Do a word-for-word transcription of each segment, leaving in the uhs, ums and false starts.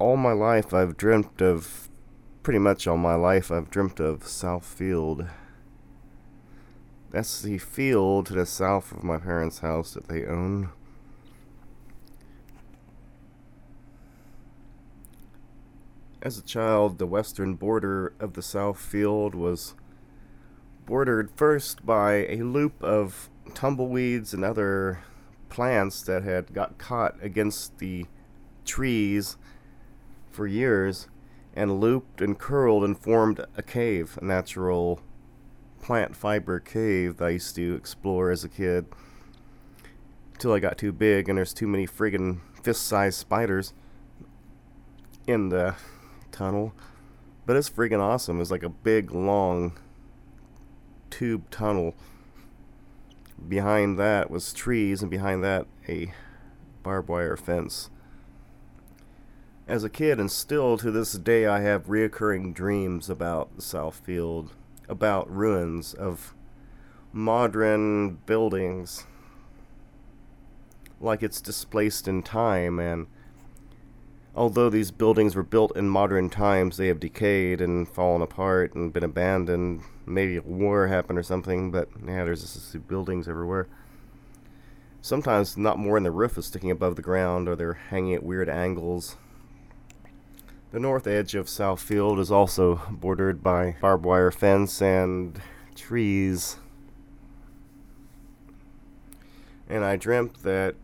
all my life I've dreamt of, pretty much all my life I've dreamt of Southfield. That's the field to the south of my parents' house that they own. As a child, the western border of the Southfield was bordered first by a loop of tumbleweeds and other plants that had got caught against the trees for years and looped and curled and formed a cave, a natural plant fiber cave that I used to explore as a kid until I got too big and there's too many friggin' fist-sized spiders in the tunnel. But it's friggin' awesome. It's like a big, long tube tunnel. Behind that was trees, and behind that a barbed wire fence. As a kid, and still to this day, I have reoccurring dreams about the Southfield, about ruins of modern buildings, like it's displaced in time, and although these buildings were built in modern times, they have decayed and fallen apart and been abandoned. Maybe a war happened or something, but yeah, there's just buildings everywhere. Sometimes not more than the roof is sticking above the ground, or they're hanging at weird angles. The north edge of Southfield is also bordered by barbed wire fence and trees. And I dreamt that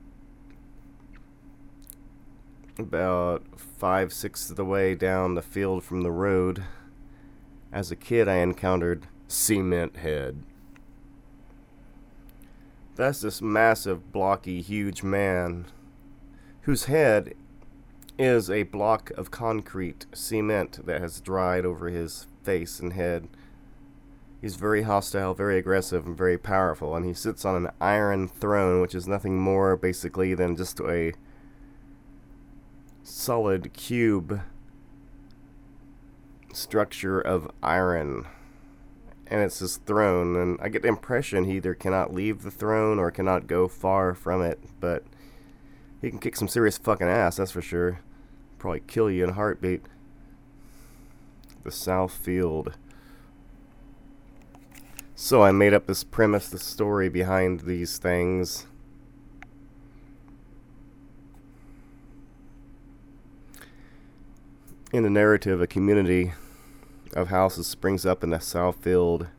about five sixths of the way down the field from the road, as a kid I encountered Cement Head. That's this massive, blocky, huge man whose head is a block of concrete cement that has dried over his face and head. He's very hostile, very aggressive, and very powerful, and he sits on an iron throne, which is nothing more basically than just a solid cube structure of iron. And it's his throne, and I get the impression he either cannot leave the throne or cannot go far from it, but he can kick some serious fucking ass, that's for sure. Probably kill you in a heartbeat. The Southfield. So I made up this premise, the story behind these things. In the narrative, a community of houses springs up in the Southfield.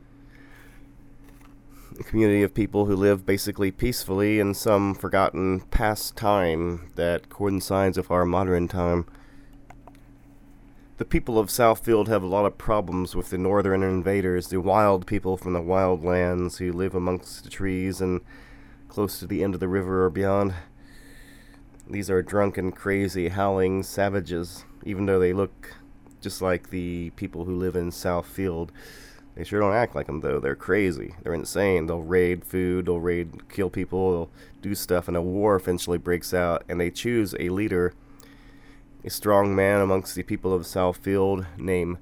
A community of people who live basically peacefully in some forgotten past time that coincides with our modern time. The people of Southfield have a lot of problems with the northern invaders, the wild people from the wild lands who live amongst the trees and close to the end of the river or beyond. These are drunken, crazy, howling savages, even though they look just like the people who live in Southfield. They sure don't act like them, though. They're crazy. They're insane. They'll raid food, they'll raid, kill people, they'll do stuff, and a war eventually breaks out, and they choose a leader, a strong man amongst the people of Southfield named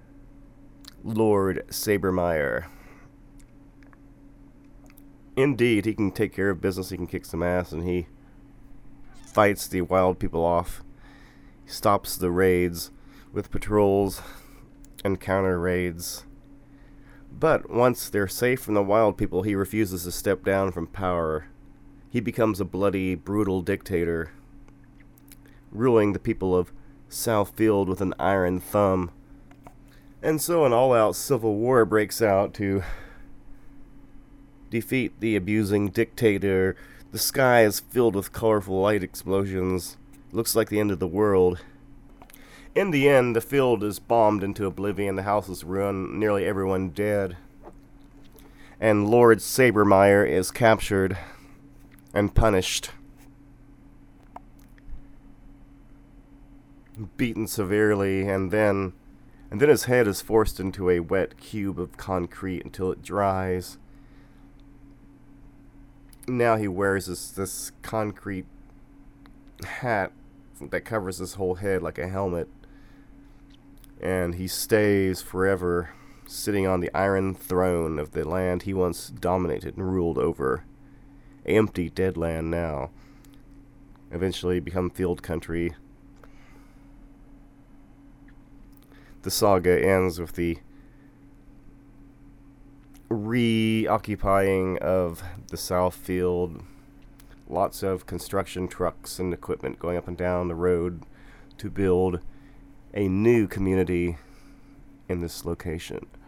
Lord Sabermeyer. Indeed, he can take care of business, he can kick some ass, and he fights the wild people off. He stops the raids with patrols and counter raids. But once they're safe from the wild people, he refuses to step down from power. He becomes a bloody, brutal dictator, ruling the people of Southfield with an iron thumb. And so an all-out civil war breaks out to defeat the abusing dictator. The sky is filled with colorful light explosions. It looks like the end of the world. In the end, the field is bombed into oblivion, the house is ruined, nearly everyone dead. And Lord Sabermeyer is captured and punished. Beaten severely, and then and then his head is forced into a wet cube of concrete until it dries. Now he wears this, this concrete hat that covers his whole head like a helmet. And he stays forever sitting on the iron throne of the land he once dominated and ruled over. Empty, dead land now. Eventually become field country. the saga ends with the reoccupying of the South Field. Lots of construction trucks and equipment going up and down the road to build a new community in this location.